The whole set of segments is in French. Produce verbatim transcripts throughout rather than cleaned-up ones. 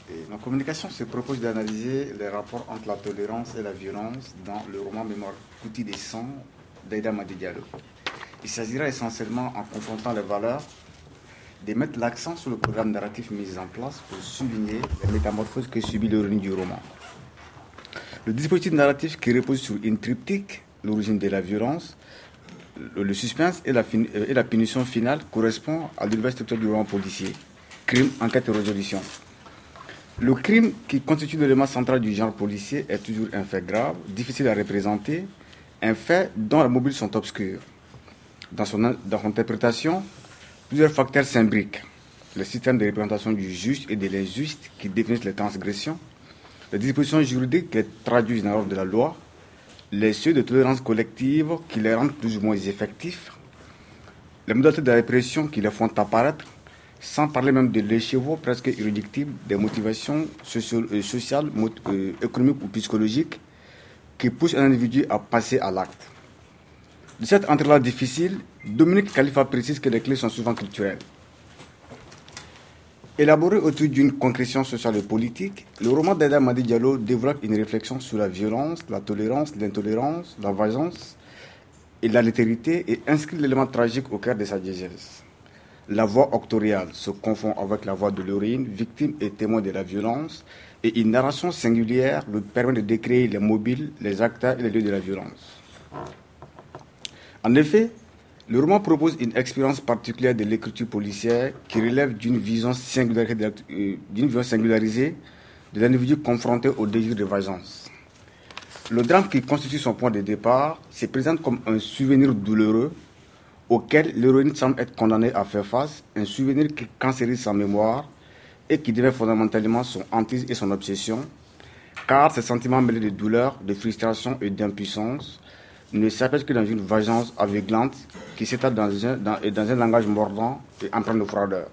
Et ma communication se propose d'analyser les rapports entre la tolérance et la violence dans le roman Mémoire Kouti des sangs d'Aïda Madi Diallo. Il s'agira essentiellement, en confrontant les valeurs, de mettre l'accent sur le programme narratif mis en place pour souligner les métamorphoses que subit l'héroïne du roman. Le dispositif narratif qui repose sur une triptyque, l'origine de la violence, le suspense et la, fin- et la punition finale, correspond à l'univers structurel du roman policier, crime, enquête et résolution. Le crime, qui constitue l'élément central du genre policier, est toujours un fait grave, difficile à représenter, un fait dont les mobiles sont obscurs. Dans son, dans son interprétation, plusieurs facteurs s'imbriquent. Le système de représentation du juste et de l'injuste qui définissent les transgressions, les dispositions juridiques qui les traduisent dans l'ordre de la loi, les seuils de tolérance collective qui les rendent plus ou moins effectifs, les modalités de la répression qui les font apparaître, sans parler même de l'écheveau presque irréductible des motivations socio- euh, sociales, mot- euh, économiques ou psychologiques qui poussent un individu à passer à l'acte. De cette entrée-là difficile, Dominique Khalifa précise que les clés sont souvent culturelles. Élaboré autour d'une concrétion sociale et politique, le roman d'Aïda Madi Diallo développe une réflexion sur la violence, la tolérance, l'intolérance, la vengeance et l'altérité et inscrit l'élément tragique au cœur de sa diégèse. La voix octoriale se confond avec la voix de l'héroïne, victime et témoin de la violence, et une narration singulière lui permet de décrire les mobiles, les acteurs et les lieux de la violence. En effet, le roman propose une expérience particulière de l'écriture policière qui relève d'une vision singularisée de, euh, d'une vision singularisée de l'individu confronté au désir de vengeance. Le drame qui constitue son point de départ se présente comme un souvenir douloureux auquel l'héroïne semble être condamnée à faire face, un souvenir qui cancérise sa mémoire et qui devient fondamentalement son hantise et son obsession, car ces sentiments mêlés de douleur, de frustration et d'impuissance ne s'appellent que dans une vengeance aveuglante qui s'étale dans un, dans, dans un langage mordant et empreint de froideur.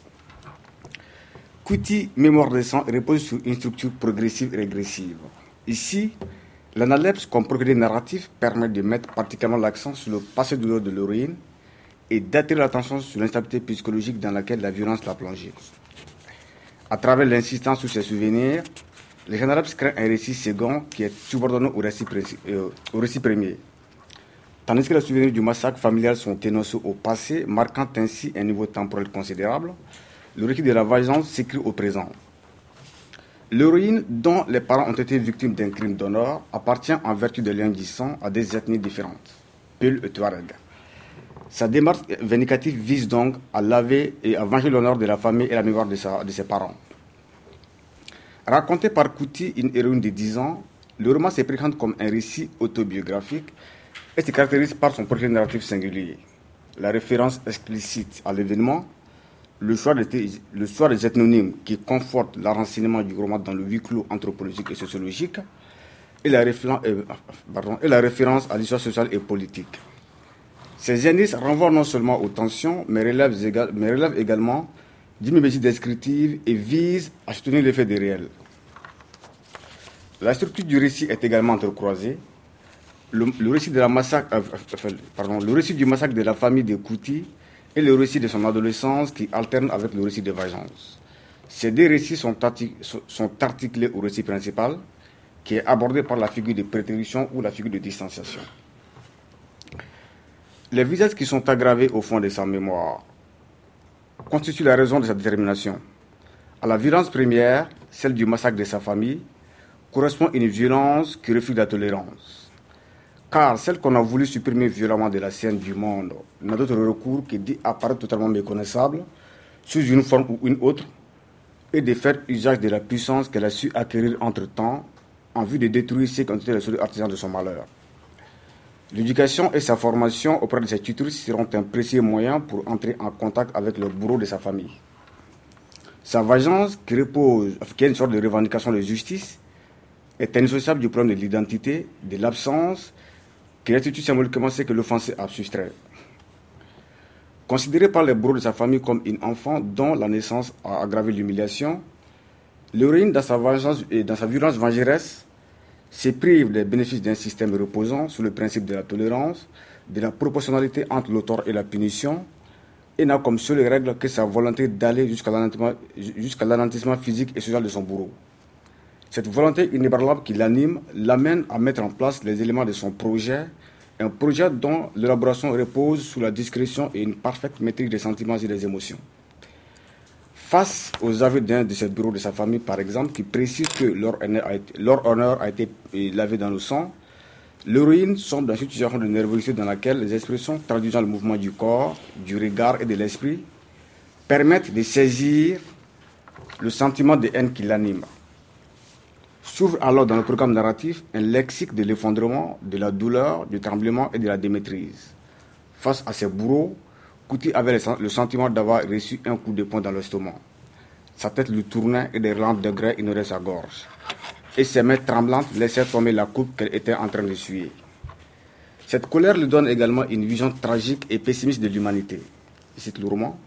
Kouti, Mémoire des sangs, repose sur une structure progressive et régressive. Ici, l'analyse comme procédé narratif permet de mettre particulièrement l'accent sur le passé douloureux de l'héroïne et d'attirer l'attention sur l'instabilité psychologique dans laquelle la violence l'a plongée. À travers l'insistance sur ses souvenirs, le général crée un récit second qui est subordonné au récit, euh, au récit premier. Tandis que les souvenirs du massacre familial sont énoncés au passé, marquant ainsi un niveau temporel considérable, le récit de la vengeance s'écrit au présent. L'héroïne, dont les parents ont été victimes d'un crime d'honneur, appartient en vertu de liens du sang à des ethnies différentes, Peul et Touareg. Sa démarche vindicative vise donc à laver et à venger l'honneur de la famille et la mémoire de, sa, de ses parents. Raconté par Kouti, une héroïne de dix ans, le roman se présente comme un récit autobiographique et se caractérise par son projet narratif singulier. La référence explicite à l'événement, le choix, des, le choix des ethnonymes qui confortent l'enracinement du roman dans le huis clos anthropologique et sociologique, et la, référence, euh, pardon, et la référence à l'histoire sociale et politique. Ces indices renvoient non seulement aux tensions, mais relèvent, égal, mais relèvent également d'une méthode descriptive et visent à soutenir l'effet des réels. La structure du récit est également entrecroisée. Le, le, récit de la massacre, euh, pardon, le récit du massacre de la famille de Kouti et le récit de son adolescence qui alterne avec le récit de vengeance. Ces deux récits sont, artic- sont articulés au récit principal, qui est abordé par la figure de prétérition ou la figure de distanciation. Les visages qui sont aggravés au fond de sa mémoire constituent la raison de sa détermination. À la violence première, celle du massacre de sa famille, correspond une violence qui refuse la tolérance. Car celle qu'on a voulu supprimer violemment de la scène du monde n'a d'autre recours que d'y apparaître totalement méconnaissable, sous une forme ou une autre, et de faire usage de la puissance qu'elle a su acquérir entre-temps en vue de détruire ceux qui ont été les seuls artisans de son malheur. L'éducation et sa formation auprès de ses tuteurs seront un précieux moyen pour entrer en contact avec le bourreau de sa famille. Sa vengeance, qui repose, qui est une sorte de revendication de justice, est indissociable du problème de l'identité, de l'absence, qui restitue symboliquement ce que l'offensé a soustrait. Considéré par les bourreaux de sa famille comme une enfant dont la naissance a aggravé l'humiliation, l'héroïne, dans sa vengeance et dans sa violence vengeresse, se prive des bénéfices d'un système reposant sur le principe de la tolérance, de la proportionnalité entre l'auteur et la punition, et n'a comme seule règle que sa volonté d'aller jusqu'à l'anéantissement, jusqu'à l'anéantissement physique et social de son bourreau. Cette volonté inébranlable qui l'anime l'amène à mettre en place les éléments de son projet, un projet dont l'élaboration repose sous la discrétion et une parfaite maîtrise des sentiments et des émotions. Face aux aveux d'un de ses bureaux de sa famille, par exemple, qui précise que leur honneur a été, leur honneur a été lavé dans le sang, l'héroïne sombre dans une situation de nervosité dans laquelle les expressions traduisant le mouvement du corps, du regard et de l'esprit permettent de saisir le sentiment de haine qui l'anime. S'ouvre alors dans le programme narratif un lexique de l'effondrement, de la douleur, du tremblement et de la démaîtrise. Face à ses bourreaux, Kuti avait le sentiment d'avoir reçu un coup de poing dans l'estomac. Sa tête lui tournait et des relents de grès ignoraient sa gorge. Et ses mains tremblantes laissaient tomber la coupe qu'elle était en train de suer. Cette colère lui donne également une vision tragique et pessimiste de l'humanité. Je cite le roman.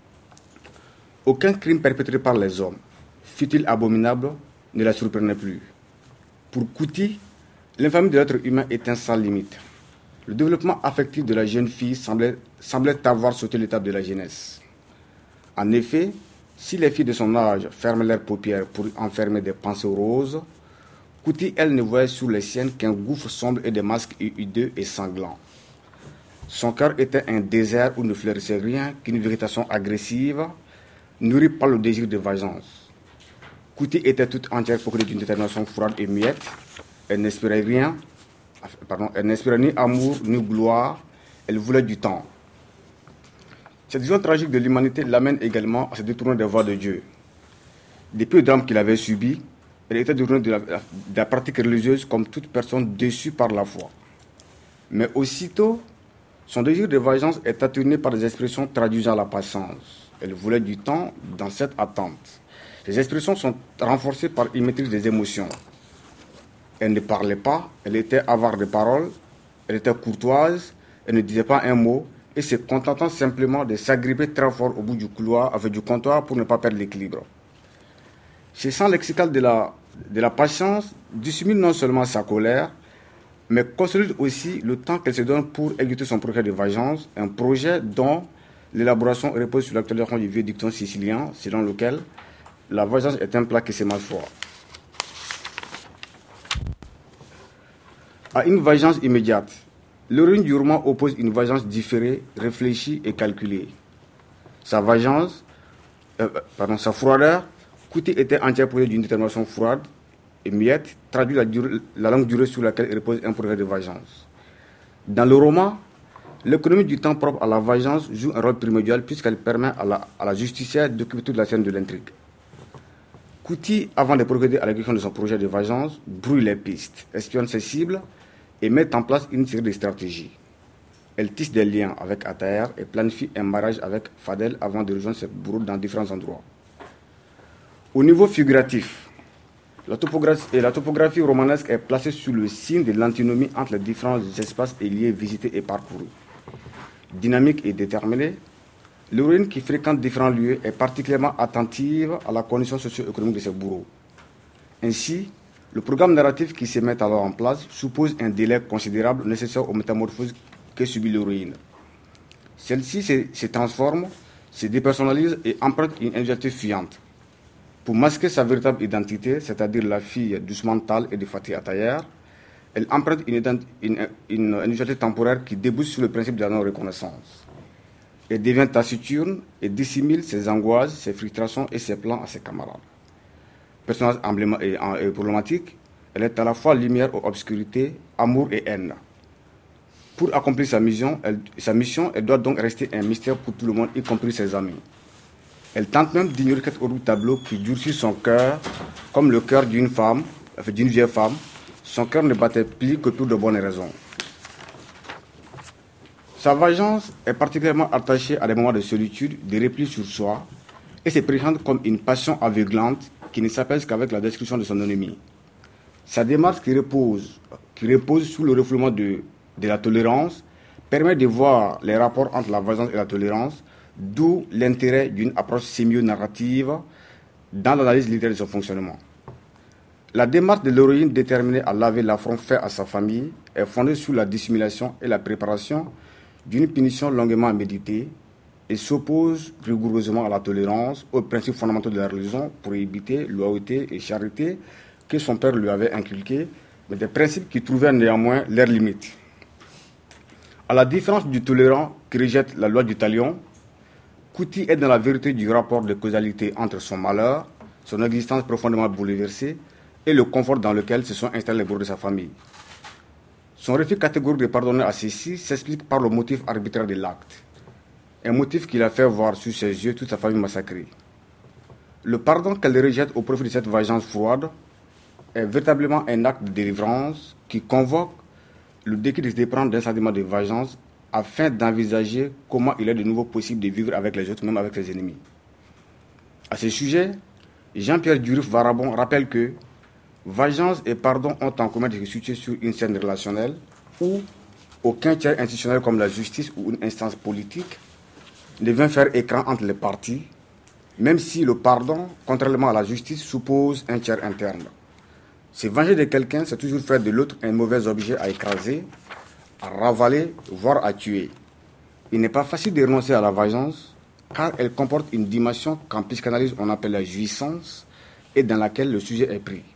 Aucun crime perpétré par les hommes, fût-il abominable, ne la surprenait plus. Pour Kuti, l'infamie de l'être humain était sans limite. Le développement affectif de la jeune fille semblait, semblait avoir sauté l'étape de la jeunesse. En effet, si les filles de son âge ferment leurs paupières pour enfermer des pensées roses, Kuti, elle, ne voyait sous les siennes qu'un gouffre sombre et des masques hideux et sanglants. Son cœur était un désert où ne fleurissait rien qu'une végétation agressive, nourrie par le désir de vengeance. Kuti était toute entière pour d'une détermination froide et muette. Elle n'espérait rien, pardon, elle n'espérait ni amour ni gloire, elle voulait du temps. Cette vision tragique de l'humanité l'amène également à se détourner des voies de Dieu. Depuis le drame qu'il avait subi, elle était détournée de la, de la pratique religieuse comme toute personne déçue par la foi. Mais aussitôt, son désir de vengeance est atténué par des expressions traduisant la patience. Elle voulait du temps dans cette attente. Les expressions sont renforcées par une maîtrise des émotions. Elle ne parlait pas, elle était avare de paroles, elle était courtoise, elle ne disait pas un mot et se contentant simplement de s'agripper très fort au bout du couloir avec du comptoir pour ne pas perdre l'équilibre. Ce sens lexical de la, de la patience dissimule non seulement sa colère, mais consolide aussi le temps qu'elle se donne pour exécuter son projet de vengeance, un projet dont l'élaboration repose sur l'actualisation du vieux dicton sicilien, selon lequel la vengeance est un plat qui se mange froid. À une vengeance immédiate, l'héroïne du roman oppose une vengeance différée, réfléchie et calculée. Sa vengeance, euh, pardon, sa froideur, Kuti était entière pour d'une détermination froide et muette, traduit la, durée, la longue durée sur laquelle repose un projet de vengeance. Dans le roman, l'économie du temps propre à la vengeance joue un rôle primordial puisqu'elle permet à la, à la justicière d'occuper toute la scène de l'intrigue. Kuti, avant de procéder à l'exécution de son projet de vengeance, brouille les pistes, espionne ses cibles et met en place une série de stratégies. Elle tisse des liens avec Ataer et planifie un mariage avec Fadel avant de rejoindre ses bourreaux dans différents endroits. Au niveau figuratif, la topographie, et la topographie romanesque est placée sous le signe de l'antinomie entre les différents espaces et lieux visités et parcourus. Dynamique et déterminée, l'héroïne qui fréquente différents lieux est particulièrement attentive à la condition socio-économique de ses bourreaux. Ainsi, le programme narratif qui se met alors en place suppose un délai considérable nécessaire aux métamorphoses que subit l'héroïne. Celle-ci se, se transforme, se dépersonnalise et emprunte une identité fuyante. Pour masquer sa véritable identité, c'est-à-dire la fille d'Ousmane Tall et de Fatih Atayer, elle emprunte une, une, une, une identité temporaire qui débouche sur le principe de la non-reconnaissance. Elle devient taciturne et dissimule ses angoisses, ses frustrations et ses plans à ses camarades. Personnage emblématique et problématique, elle est à la fois lumière ou obscurité, amour et haine. Pour accomplir sa mission, elle, sa mission, elle doit donc rester un mystère pour tout le monde, y compris ses amis. Elle tente même d'ignorer quelques autres tableaux qui durcissent son cœur, comme le cœur d'une femme, enfin d'une vieille femme. Son cœur ne battait plus que pour de bonnes raisons. Sa vengeance est particulièrement attachée à des moments de solitude, de repli sur soi, et se présente comme une passion aveuglante qui ne s'apaise qu'avec la destruction de son ennemi. Sa démarche qui repose, qui repose sous le refoulement de, de la tolérance permet de voir les rapports entre la vengeance et la tolérance, d'où l'intérêt d'une approche sémio-narrative dans l'analyse littéraire de son fonctionnement. La démarche de l'héroïne déterminée à laver l'affront fait à sa famille est fondée sur la dissimulation et la préparation d'une punition longuement méditée, et s'oppose rigoureusement à la tolérance, aux principes fondamentaux de la religion, probité, loyauté et charité que son père lui avait inculqués, mais des principes qui trouvaient néanmoins leurs limites. À la différence du tolérant qui rejette la loi du talion, Kuti est dans la vérité du rapport de causalité entre son malheur, son existence profondément bouleversée et le confort dans lequel se sont installés les membres de sa famille. Son refus catégorique de pardonner à ceux-ci s'explique par le motif arbitraire de l'acte, un motif qui l'a fait voir sur ses yeux toute sa famille massacrée. Le pardon qu'elle rejette au profit de cette vengeance froide est véritablement un acte de délivrance qui convoque le décret de se déprendre d'un sentiment de vengeance afin d'envisager comment il est de nouveau possible de vivre avec les autres, même avec ses ennemis. À ce sujet, Jean-Pierre Durif-Varabon rappelle que vengeance et pardon ont en commun de se situer sur une scène relationnelle où aucun tiers institutionnel comme la justice ou une instance politique ne vient faire écran entre les parties, même si le pardon, contrairement à la justice, suppose un tiers interne. Se venger de quelqu'un, c'est toujours faire de l'autre un mauvais objet à écraser, à ravaler, voire à tuer. Il n'est pas facile de renoncer à la vengeance, car elle comporte une dimension qu'en psychanalyse on appelle la jouissance, et dans laquelle le sujet est pris.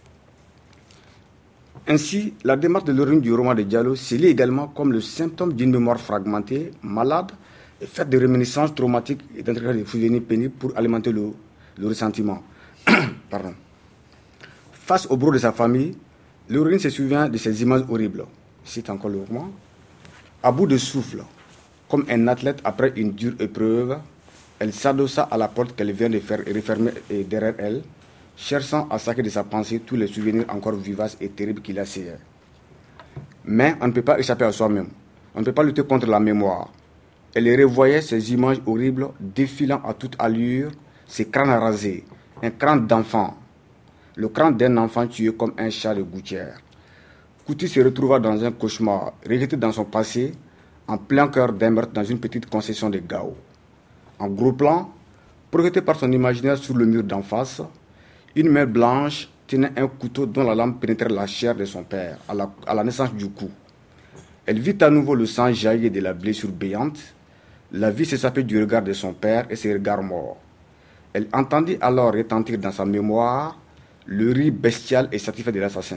Ainsi, la démarche de l'origine du roman de Diallo se lit également comme le symptôme d'une mémoire fragmentée, malade, et faite de réminiscences traumatiques et d'intégrer des souvenirs pénibles pour alimenter le, le ressentiment. Pardon. Face au bourreau de sa famille, l'héroïne se souvient de ces images horribles. Cite encore le roman. À bout de souffle, comme un athlète après une dure épreuve, elle s'adossa à la porte qu'elle vient de faire refermer derrière elle, cherchant à saquer de sa pensée tous les souvenirs encore vivaces et terribles qui l'assaillaient. Mais on ne peut pas échapper à soi-même. On ne peut pas lutter contre la mémoire. Elle revoyait ces images horribles défilant à toute allure, ses crânes rasés, un crâne d'enfant, le crâne d'un enfant tué comme un chat de gouttière. Kuti se retrouva dans un cauchemar, regretté dans son passé, en plein cœur d'un meurtre dans une petite concession de Gao. En gros plan, projeté par son imaginaire sur le mur d'en face, une main blanche tenait un couteau dont la lame pénétrait la chair de son père, à la, à la naissance du cou. Elle vit à nouveau le sang jaillir de la blessure béante, la vie s'échappait du regard de son père et ses regards morts. Elle entendit alors retentir dans sa mémoire le rire bestial et satisfait de l'assassin.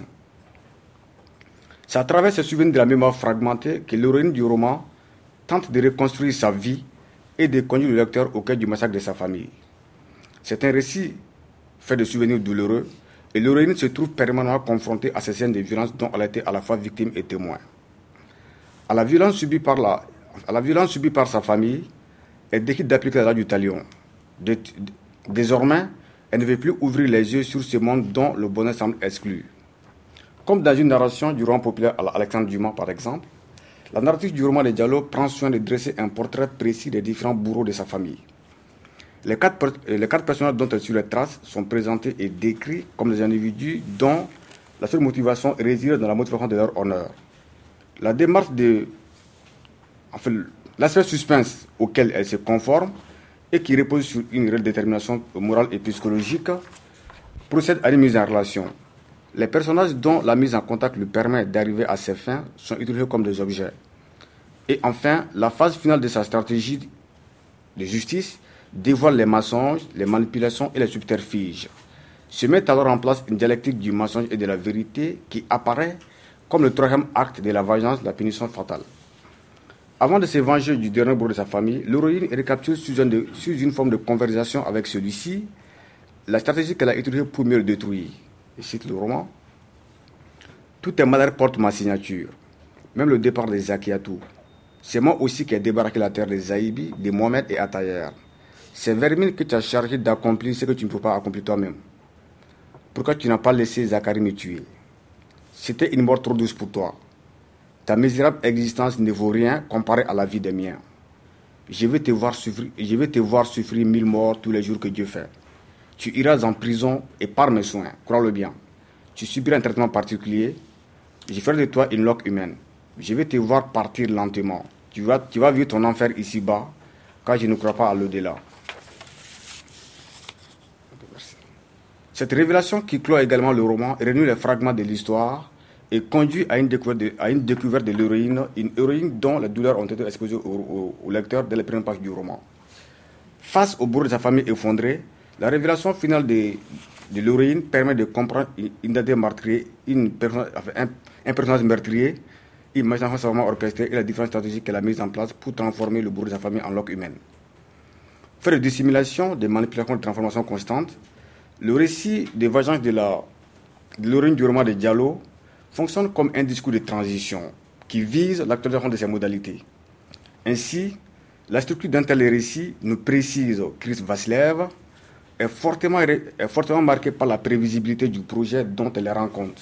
C'est à travers ce souvenir de la mémoire fragmentée que l'héroïne du roman tente de reconstruire sa vie et de conduire le lecteur au cœur du massacre de sa famille. C'est un récit fait de souvenirs douloureux et l'héroïne se trouve permanemment confrontée à ces scènes de violence dont elle a été à la fois victime et témoin. À la violence subie par, la, à la violence subie par sa famille, elle décide d'appliquer la loi du talion. De, de, désormais, elle ne veut plus ouvrir les yeux sur ce monde dont le bonheur semble exclu. Comme dans une narration du roman populaire à Alexandre Dumas, par exemple, la narratrice du roman de Diallo prend soin de dresser un portrait précis des différents bourreaux de sa famille. Les quatre, les quatre personnages dont elle suit les traces sont présentés et décrits comme des individus dont la seule motivation réside dans la motivation de leur honneur. La démarche de... Enfin, l'aspect suspense auquel elle se conforme et qui repose sur une réelle détermination morale et psychologique procède à une mise en relation. Les personnages dont la mise en contact lui permet d'arriver à ses fins sont utilisés comme des objets. Et enfin, la phase finale de sa stratégie de justice dévoile les mensonges, les manipulations et les subterfuges. Se met alors en place une dialectique du mensonge et de la vérité qui apparaît comme le troisième acte de la vengeance, la punition fatale. Avant de se venger du dernier bourreau de sa famille, l'héroïne récapitule sous une, sous une forme de conversation avec celui-ci la stratégie qu'elle a utilisée pour mieux le détruire. Je cite le roman. Tous tes malheurs portent ma signature, même le départ des Zakiatou. C'est moi aussi qui ai débarrassé la terre des Zaïbi, de Mohamed et Atayer. C'est Vermine que tu as chargé d'accomplir ce que tu ne peux pas accomplir toi-même. Pourquoi tu n'as pas laissé Zacharie me tuer? C'était une mort trop douce pour toi. Ta misérable existence ne vaut rien comparée à la vie des miens. Je vais te voir souffrir, je vais te voir souffrir mille morts tous les jours que Dieu fait. Tu iras en prison et par mes soins, crois-le bien. Tu subiras un traitement particulier. Je ferai de toi une loque humaine. Je vais te voir partir lentement. Tu vas, tu vas vivre ton enfer ici-bas, car je ne crois pas à l'au-delà. Cette révélation qui clôt également le roman réunit les fragments de l'histoire et conduit à une découverte de, à une découverte de l'héroïne, une héroïne dont les douleurs ont été exposées au, au, au lecteur dès les premières pages du roman. Face au bourreau de sa famille effondrée, la révélation finale de, de l'héroïne permet de comprendre une identité meurtrière, une personne, enfin, un, un personnage meurtrier, une imagination savamment orchestrée et la différentes stratégies qu'elle a mises en place pour transformer le bourreau de sa famille en loque humaine. Fait de dissimulation, de manipulation, de transformation constante, le récit des vengeances de la de l'héroïne du roman de Diallo fonctionne comme un discours de transition qui vise l'actualisation de ses modalités. Ainsi, la structure d'un tel récit, nous précise Chris Vassilev, est fortement, est fortement marquée par la prévisibilité du projet dont elle rend compte.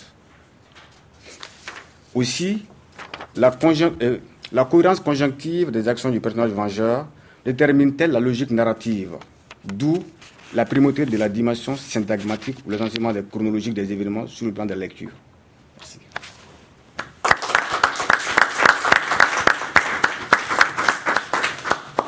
Aussi, la, conjon- euh, la cohérence conjonctive des actions du personnage vengeur détermine-t-elle la logique narrative, d'où la primauté de la dimension syntagmatique ou l'enseignement chronologique des événements sur le plan de la lecture. Merci.